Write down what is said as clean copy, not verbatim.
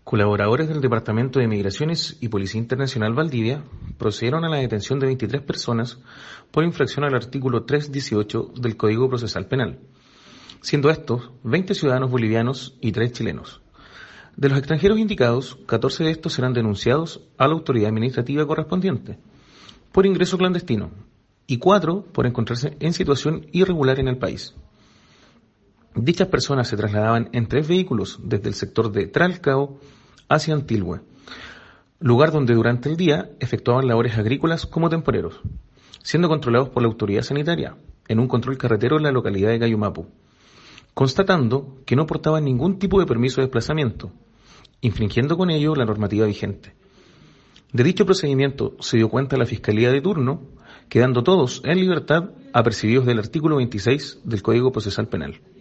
Colaboradores del Departamento de Migraciones y Policía Internacional Valdivia procedieron a la detención de 23 personas por infracción al artículo 318 del Código Procesal Penal, siendo estos 20 ciudadanos bolivianos y 3 chilenos. De los extranjeros indicados, 14 de estos serán denunciados a la autoridad administrativa correspondiente por ingreso clandestino y 4 por encontrarse en situación irregular en el país. Dichas personas se trasladaban en 3 vehículos desde el sector de Tralcao hacia Antilhue, lugar donde durante el día efectuaban labores agrícolas como temporeros, siendo controlados por la autoridad sanitaria en un control carretero en la localidad de Cayumapu, constatando que no portaban ningún tipo de permiso de desplazamiento, infringiendo con ello la normativa vigente. De dicho procedimiento se dio cuenta la Fiscalía de turno, quedando todos en libertad apercibidos del artículo 26 del Código Procesal Penal.